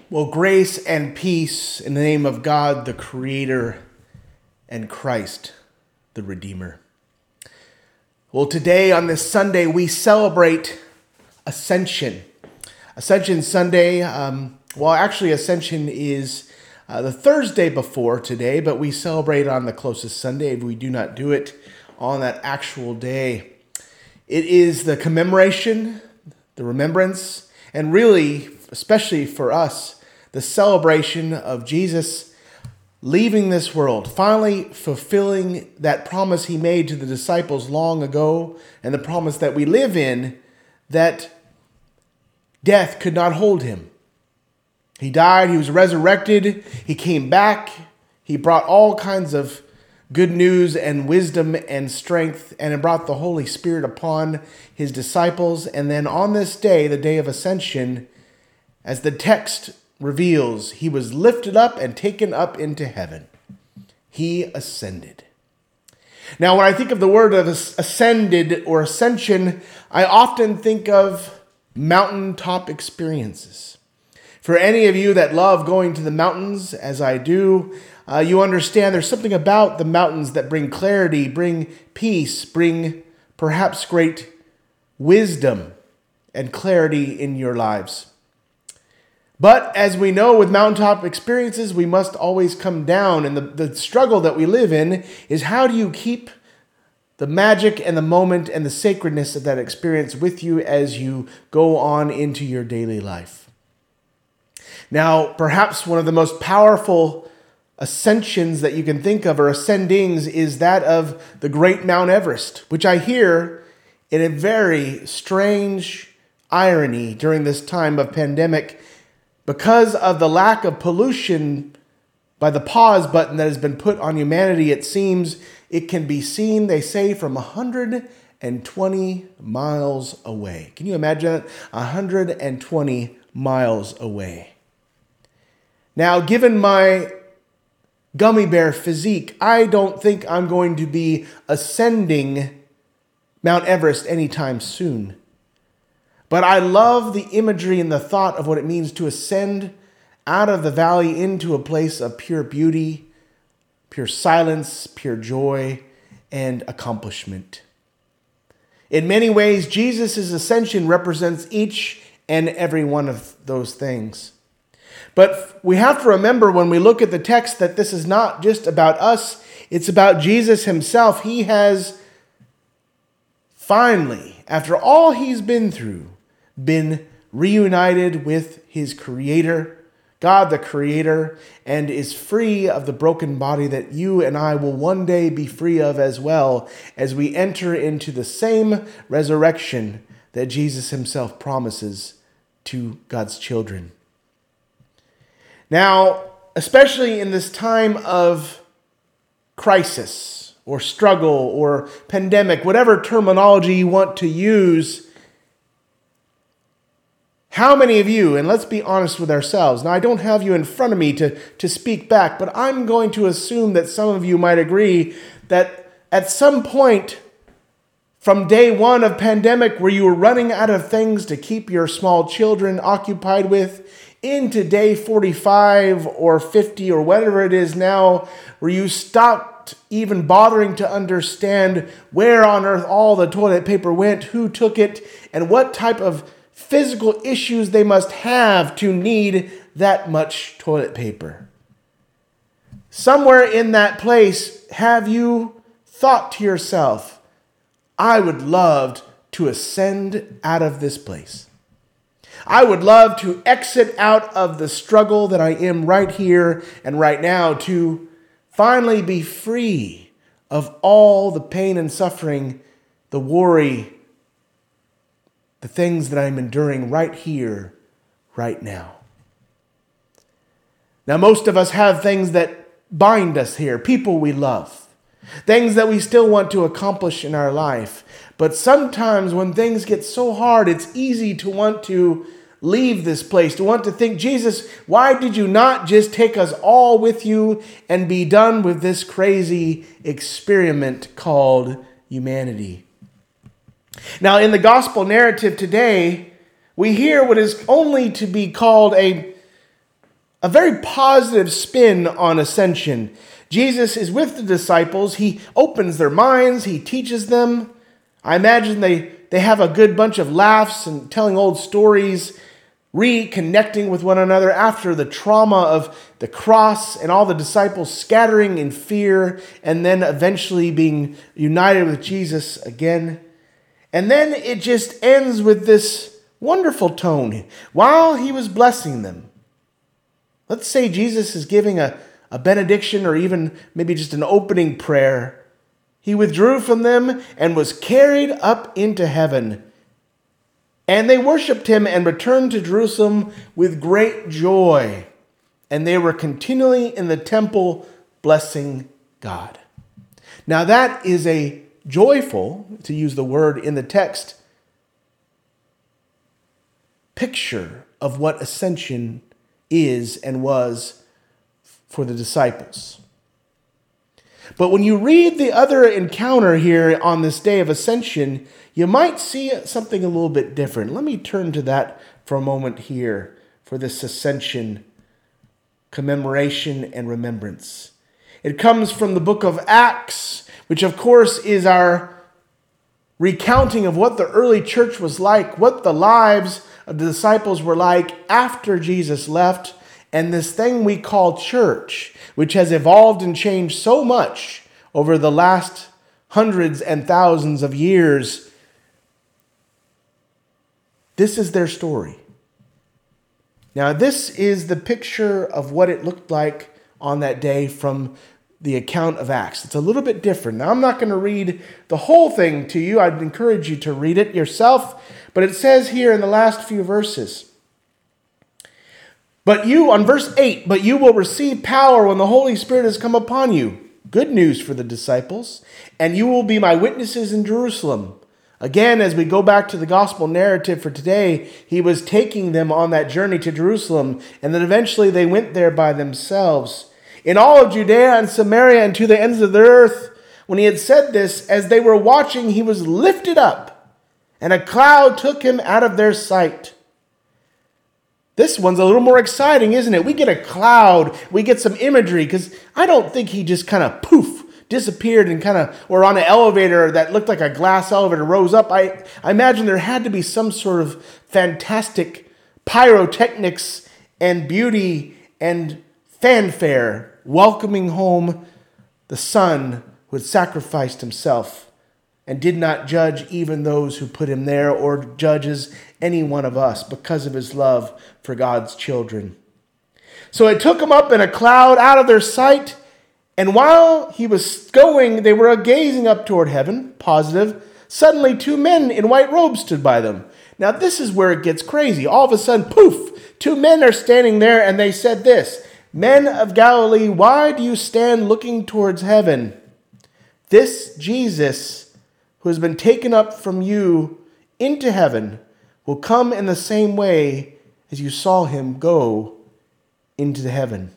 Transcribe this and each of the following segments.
Well, grace and peace in the name of God, the Creator, and Christ, the Redeemer. Well, today on this Sunday, we celebrate Ascension. Ascension Sunday, Ascension is the Thursday before today, but we celebrate on the closest Sunday. We do not do it on that actual day. It is the commemoration, the remembrance, and really, especially for us, the celebration of Jesus leaving this world, finally fulfilling that promise he made to the disciples long ago, and the promise that we live in, that death could not hold him. He died, he was resurrected, he came back, he brought all kinds of good news and wisdom and strength, and it brought the Holy Spirit upon his disciples. And then on this day, the day of Ascension, as the text reveals, he was lifted up and taken up into heaven. He ascended. Now, when I think of the word of ascended or ascension, I often think of mountaintop experiences. For any of you that love going to the mountains, as I do, you understand there's something about the mountains that bring clarity, bring peace, bring perhaps great wisdom and clarity in your lives. But as we know with mountaintop experiences, we must always come down. And the struggle that we live in is, how do you keep the magic and the moment and the sacredness of that experience with you as you go on into your daily life? Now, perhaps one of the most powerful ascensions that you can think of, or ascendings, is that of the great Mount Everest, which I hear in a very strange irony during this time of pandemic. Because of the lack of pollution by the pause button that has been put on humanity, it seems it can be seen, they say, from 120 miles away. Can you imagine it? 120 miles away. Now, given my gummy bear physique, I don't think I'm going to be ascending Mount Everest anytime soon. But I love the imagery and the thought of what it means to ascend out of the valley into a place of pure beauty, pure silence, pure joy, and accomplishment. In many ways, Jesus' ascension represents each and every one of those things. But we have to remember when we look at the text that this is not just about us, it's about Jesus himself. He has finally, after all he's been through, been reunited with his Creator, God the Creator, and is free of the broken body that you and I will one day be free of as well, as we enter into the same resurrection that Jesus himself promises to God's children. Now, especially in this time of crisis or struggle or pandemic, whatever terminology you want to use, how many of you, and let's be honest with ourselves, now I don't have you in front of me to speak back, but I'm going to assume that some of you might agree that at some point from day one of pandemic, where you were running out of things to keep your small children occupied with, into day 45 or 50 or whatever it is now, where you stopped even bothering to understand where on earth all the toilet paper went, who took it, and what type of physical issues they must have to need that much toilet paper. Somewhere in that place, have you thought to yourself, I would love to ascend out of this place. I would love to exit out of the struggle that I am right here and right now, to finally be free of all the pain and suffering, the worry, the things that I'm enduring right here, right now. Now, most of us have things that bind us here, people we love, things that we still want to accomplish in our life. But sometimes when things get so hard, it's easy to want to leave this place, to want to think, Jesus, why did you not just take us all with you and be done with this crazy experiment called humanity? Now, in the gospel narrative today, we hear what is only to be called a a very positive spin on ascension. Jesus is with the disciples. He opens their minds. He teaches them. I imagine they have a good bunch of laughs and telling old stories, reconnecting with one another after the trauma of the cross and all the disciples scattering in fear and then eventually being united with Jesus again. And then it just ends with this wonderful tone. While he was blessing them, let's say Jesus is giving a benediction or even maybe just an opening prayer. He withdrew from them and was carried up into heaven. And they worshiped him and returned to Jerusalem with great joy. And they were continually in the temple blessing God. Now that is a joyful, to use the word in the text, picture of what ascension is and was for the disciples. But when you read the other encounter here on this day of ascension, you might see something a little bit different. Let me turn to that for a moment here for this ascension commemoration and remembrance. It comes from the book of Acts, which of course is our recounting of what the early church was like, what the lives of the disciples were like after Jesus left, and this thing we call church, which has evolved and changed so much over the last hundreds and thousands of years. This is their story. Now, this is the picture of what it looked like on that day from the account of Acts. It's a little bit different. Now, I'm not going to read the whole thing to you. I'd encourage you to read it yourself. But it says here in the last few verses, but you, on verse 8, but you will receive power when the Holy Spirit has come upon you. Good news for the disciples. And you will be my witnesses in Jerusalem. Again, as we go back to the gospel narrative for today, he was taking them on that journey to Jerusalem, and then eventually they went there by themselves. In all of Judea and Samaria and to the ends of the earth, when he had said this, as they were watching, he was lifted up, and a cloud took him out of their sight. This one's a little more exciting, isn't it? We get a cloud, we get some imagery, because I don't think he just kind of poof, disappeared and or on an elevator that looked like a glass elevator rose up. I imagine there had to be some sort of fantastic pyrotechnics and beauty and fanfare welcoming home the Son who had sacrificed himself and did not judge even those who put him there or judges any one of us because of his love for God's children. So it took him up in a cloud out of their sight. And while he was going, they were gazing up toward heaven, positive. Suddenly, two men in white robes stood by them. Now, this is where it gets crazy. All of a sudden, poof, two men are standing there, and they said this, Men of Galilee, why do you stand looking towards heaven? This Jesus, who has been taken up from you into heaven, will come in the same way as you saw him go into the heaven.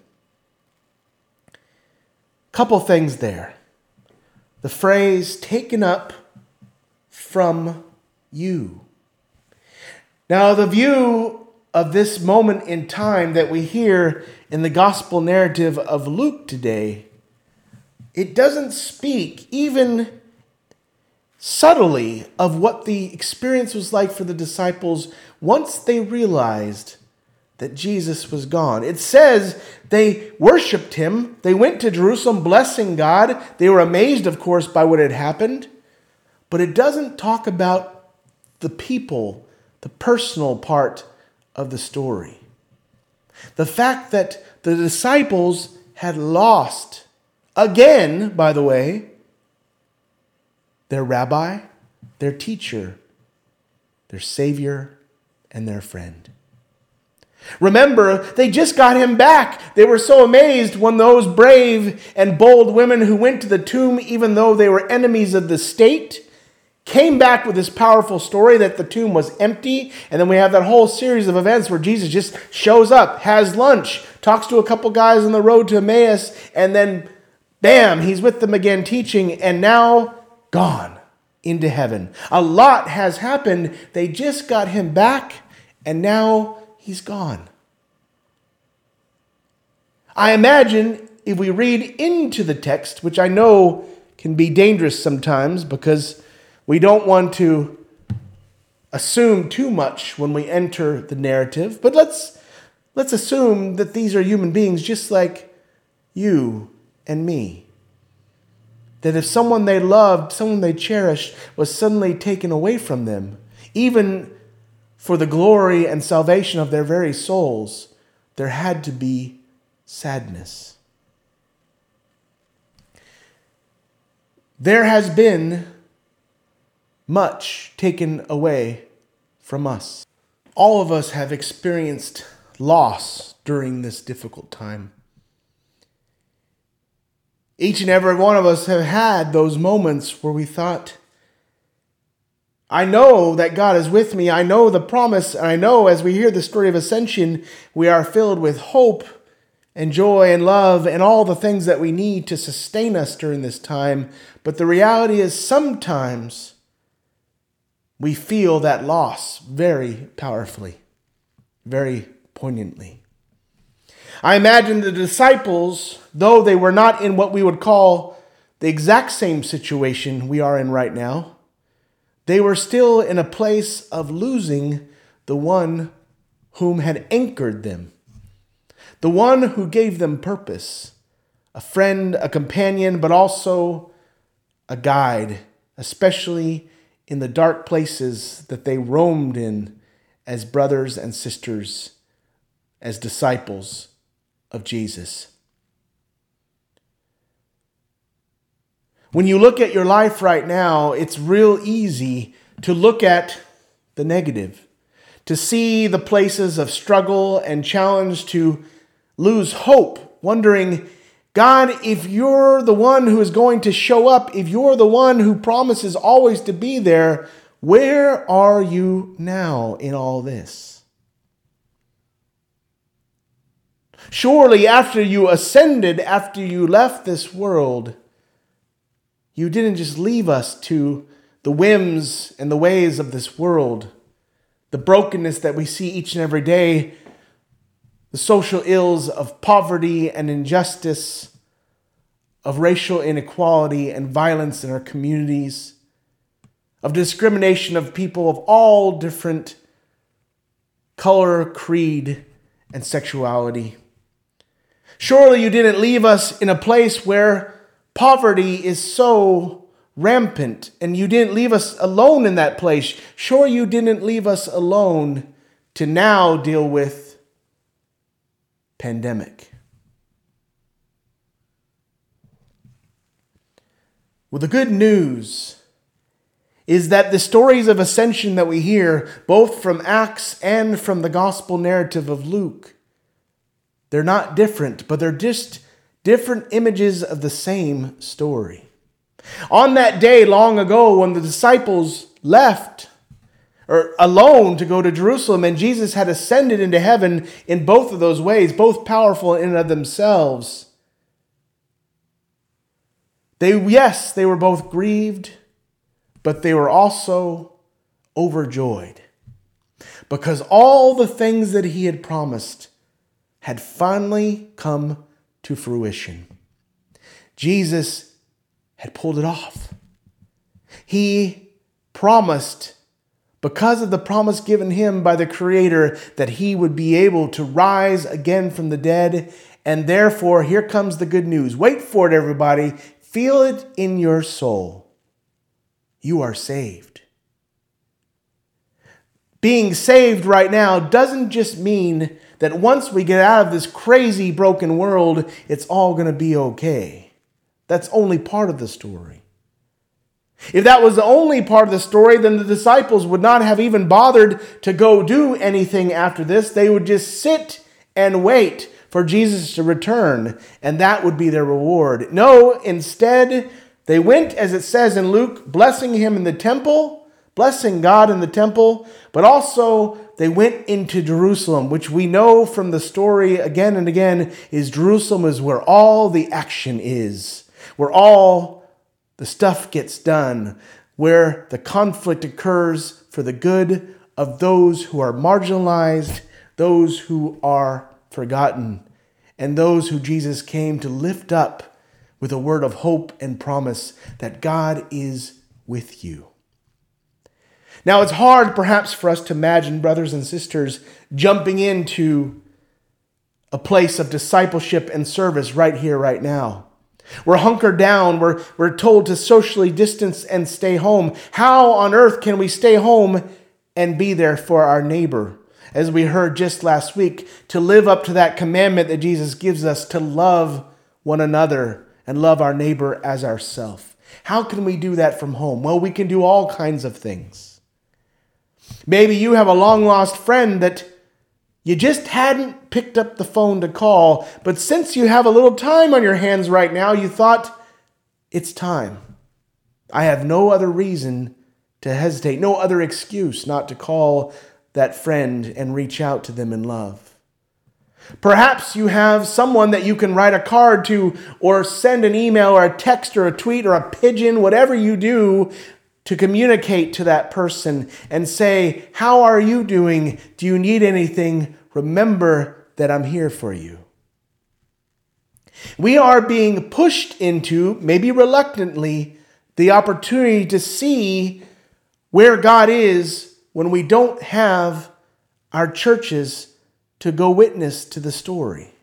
Couple things there. The phrase taken up from you. Now, the view of this moment in time that we hear in the gospel narrative of Luke today, it doesn't speak even subtly of what the experience was like for the disciples once they realized that Jesus was gone. It says they worshiped him. They went to Jerusalem blessing God. They were amazed, of course, by what had happened. But it doesn't talk about the people, the personal part of the story. The fact that the disciples had lost, again, by the way, their rabbi, their teacher, their savior, and their friend. Remember, they just got him back. They were so amazed when those brave and bold women who went to the tomb, even though they were enemies of the state, came back with this powerful story that the tomb was empty. And then we have that whole series of events where Jesus just shows up, has lunch, talks to a couple guys on the road to Emmaus, and then bam, he's with them again teaching, and now gone into heaven. A lot has happened. They just got him back, and now he's gone. I imagine if we read into the text, which I know can be dangerous sometimes because we don't want to assume too much when we enter the narrative, but let's assume that these are human beings just like you and me. That if someone they loved, someone they cherished, was suddenly taken away from them, even for the glory and salvation of their very souls, there had to be sadness. There has been much taken away from us. All of us have experienced loss during this difficult time. Each and every one of us have had those moments where we thought, I know that God is with me. I know the promise. And I know as we hear the story of ascension, we are filled with hope and joy and love and all the things that we need to sustain us during this time. But the reality is sometimes we feel that loss very powerfully, very poignantly. I imagine the disciples, though they were not in what we would call the exact same situation we are in right now, they were still in a place of losing the one whom had anchored them, the one who gave them purpose, a friend, a companion, but also a guide, especially in the dark places that they roamed in as brothers and sisters, as disciples of Jesus. When you look at your life right now, it's real easy to look at the negative, to see the places of struggle and challenge, to lose hope, wondering, God, if you're the one who is going to show up, if you're the one who promises always to be there, where are you now in all this? Surely after you ascended, after you left this world, you didn't just leave us to the whims and the ways of this world, the brokenness that we see each and every day, the social ills of poverty and injustice, of racial inequality and violence in our communities, of discrimination of people of all different color, creed, and sexuality. Surely you didn't leave us in a place where poverty is so rampant, and you didn't leave us alone in that place. Sure, you didn't leave us alone to now deal with pandemic. Well, the good news is that the stories of ascension that we hear, both from Acts and from the gospel narrative of Luke, they're not different, but they're just different images of the same story. On that day long ago when the disciples left or alone to go to Jerusalem, and Jesus had ascended into heaven in both of those ways, both powerful in and of themselves, they were both grieved, but they were also overjoyed because all the things that he had promised had finally come to fruition. Jesus had pulled it off. He promised, because of the promise given him by the Creator, that he would be able to rise again from the dead. And therefore, here comes the good news. Wait for it, everybody. Feel it in your soul. You are saved. Being saved right now doesn't just mean that once we get out of this crazy, broken world, it's all going to be okay. That's only part of the story. If that was the only part of the story, then the disciples would not have even bothered to go do anything after this. They would just sit and wait for Jesus to return, and that would be their reward. No, instead, they went, as it says in Luke, blessing him in the temple, blessing God in the temple, but also they went into Jerusalem, which we know from the story again and again is Jerusalem is where all the action is, where all the stuff gets done, where the conflict occurs for the good of those who are marginalized, those who are forgotten. and those who Jesus came to lift up with a word of hope and promise that God is with you. Now, it's hard perhaps for us to imagine, brothers and sisters, jumping into a place of discipleship and service right here, right now. We're hunkered down. We're told to socially distance and stay home. How on earth can we stay home and be there for our neighbor? As we heard just last week, to live up to that commandment that Jesus gives us to love one another and love our neighbor as ourselves. How can we do that from home? Well, we can do all kinds of things. Maybe you have a long-lost friend that you just hadn't picked up the phone to call, but since you have a little time on your hands right now, you thought, it's time. I have no other reason to hesitate, no other excuse not to call that friend and reach out to them in love. Perhaps you have someone that you can write a card to or send an email or a text or a tweet or a pigeon, whatever you do, to communicate to that person and say, how are you doing? Do you need anything? Remember that I'm here for you. We are being pushed into, maybe reluctantly, the opportunity to see where God is when we don't have our churches to go witness to the story.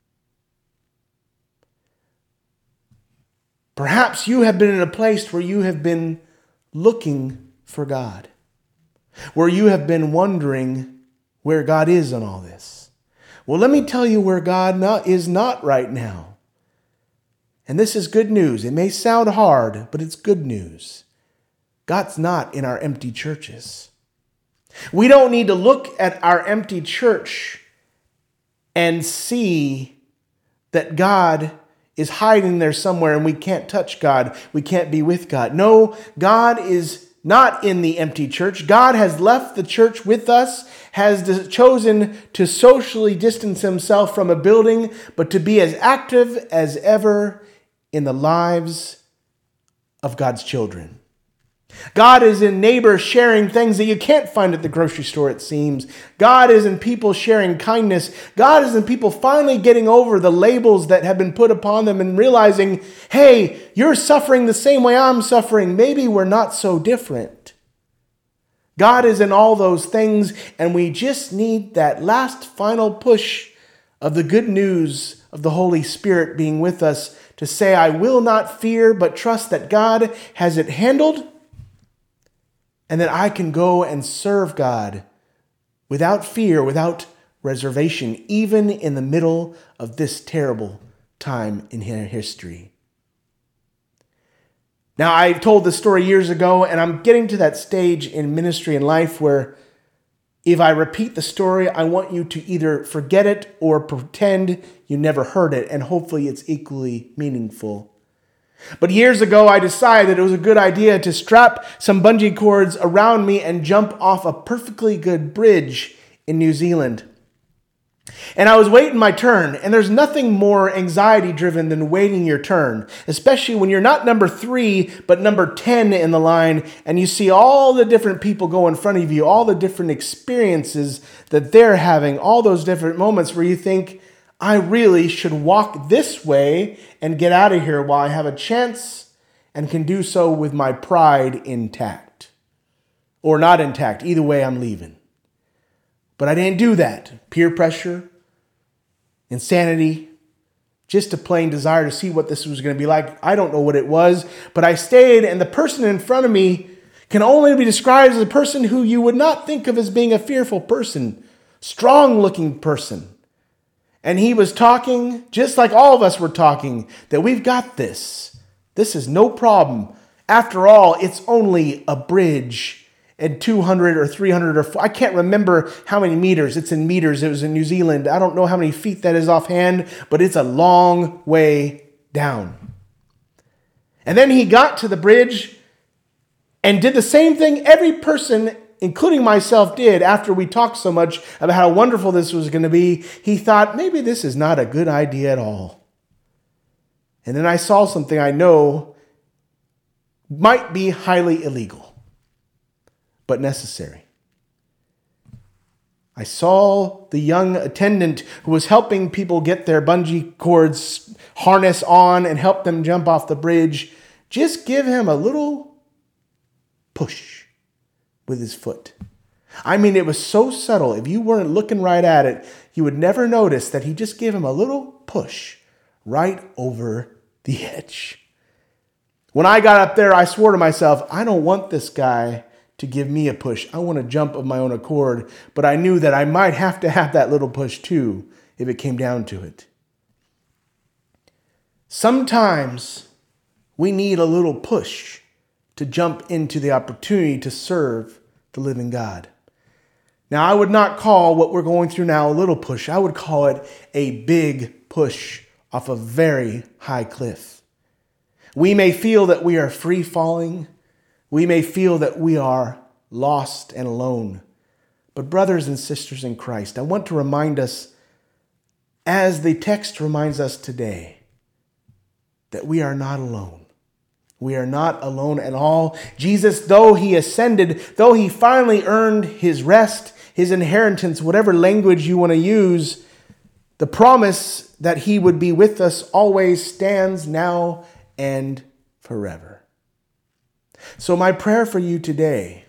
Perhaps you have been in a place where you have been looking for God, where you have been wondering where God is in all this. Well, let me tell you where God is not right now. And this is good news. It may sound hard, but it's good news. God's not in our empty churches. We don't need to look at our empty church and see that God is hiding there somewhere and we can't touch God. We can't be with God. No, God is not in the empty church. God has left the church with us, has chosen to socially distance himself from a building, but to be as active as ever in the lives of God's children. God is in neighbors sharing things that you can't find at the grocery store, it seems. God is in people sharing kindness. God is in people finally getting over the labels that have been put upon them and realizing, hey, you're suffering the same way I'm suffering. Maybe we're not so different. God is in all those things, and we just need that last final push of the good news of the Holy Spirit being with us to say, I will not fear, but trust that God has it handled, and that I can go and serve God without fear, without reservation, even in the middle of this terrible time in history. Now, I told this story years ago, and I'm getting to that stage in ministry and life where if I repeat the story, I want you to either forget it or pretend you never heard it, and hopefully it's equally meaningful. But years ago, I decided it was a good idea to strap some bungee cords around me and jump off a perfectly good bridge in New Zealand. And I was waiting my turn, and there's nothing more anxiety-driven than waiting your turn, especially when you're not number 3, but number 10 in the line, and you see all the different people go in front of you, all the different experiences that they're having, all those different moments where you think, I really should walk this way and get out of here while I have a chance and can do so with my pride intact. Or not intact. Either way, I'm leaving. But I didn't do that. Peer pressure, insanity, just a plain desire to see what this was going to be like. I don't know what it was, but I stayed, and the person in front of me can only be described as a person who you would not think of as being a fearful person, strong-looking person. And he was talking, just like all of us were talking, that we've got this. This is no problem. After all, it's only a bridge and 200 or 300 or I can't remember how many meters. It's in meters. It was in New Zealand. I don't know how many feet that is offhand, but it's a long way down. And then he got to the bridge and did the same thing every person, including myself, did after we talked so much about how wonderful this was going to be. He thought, maybe this is not a good idea at all. And then I saw something I know might be highly illegal, but necessary. I saw the young attendant who was helping people get their bungee cords harness on and help them jump off the bridge. Just give him a little push with his foot. I mean, it was so subtle. If you weren't looking right at it, you would never notice that he just gave him a little push right over the edge. When I got up there, I swore to myself, I don't want this guy to give me a push. I want to jump of my own accord, but I knew that I might have to have that little push too if it came down to it. Sometimes we need a little push to jump into the opportunity to serve the living God. Now, I would not call what we're going through now a little push. I would call it a big push off a very high cliff. We may feel that we are free falling. We may feel that we are lost and alone. But brothers and sisters in Christ, I want to remind us, as the text reminds us today, that we are not alone. We are not alone at all. Jesus, though he ascended, though he finally earned his rest, his inheritance, whatever language you want to use, the promise that he would be with us always stands now and forever. So my prayer for you today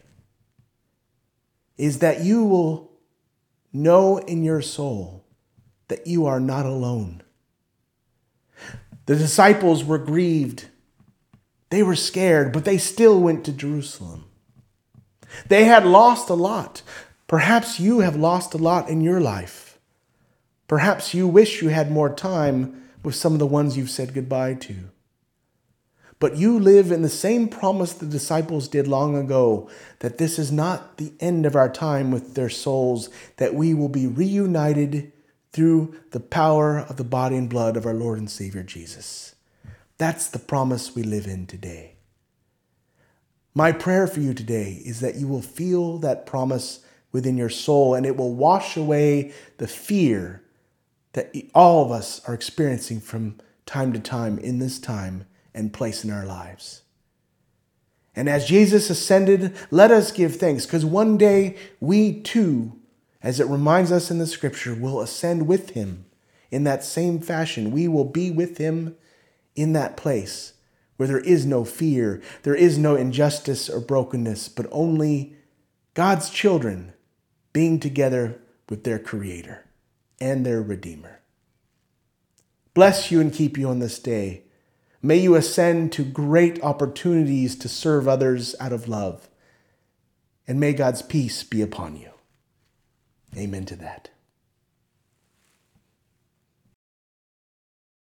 is that you will know in your soul that you are not alone. The disciples were grieved. They were scared, but they still went to Jerusalem. They had lost a lot. Perhaps you have lost a lot in your life. Perhaps you wish you had more time with some of the ones you've said goodbye to. But you live in the same promise the disciples did long ago, that this is not the end of our time with their souls, that we will be reunited through the power of the body and blood of our Lord and Savior Jesus. That's the promise we live in today. My prayer for you today is that you will feel that promise within your soul, and it will wash away the fear that all of us are experiencing from time to time in this time and place in our lives. And as Jesus ascended, let us give thanks, because one day we too, as it reminds us in the scripture, will ascend with him in that same fashion. We will be with him in that place where there is no fear, there is no injustice or brokenness, but only God's children being together with their Creator and their Redeemer. Bless you and keep you on this day. May you ascend to great opportunities to serve others out of love. And may God's peace be upon you. Amen to that.